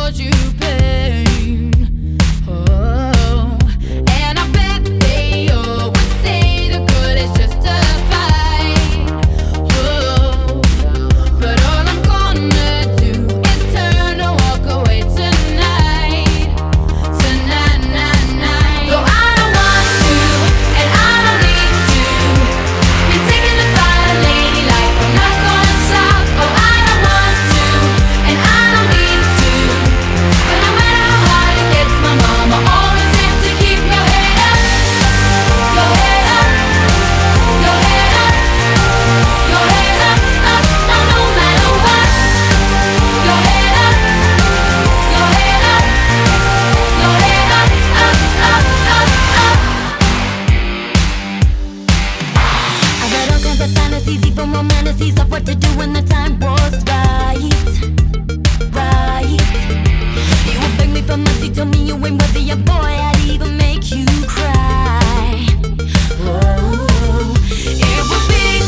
cause you pain. Oh, and I bet they all would say the good is justified. Oh, but all I'm gonna do is turn and walk away tonight. Tonight, night, night. Though I don't want to, and I don't need to. Been taking the fight a lady like I'm not gonna stop. Oh, I don't want to, and I don't need to. But no matter how hard it gets, my mama always says to keep your head up. Your head up. Your head up. Your head up, up, up, no matter what. Your head up. Your head up. Your head up, up, up, up, up. I got all kinds of fantasies, even more fantasies of what to do when the time was right. Right. You would beg me for mercy, tell me you ain't worthy, a boy, I'd even make you cry. Oh, it would be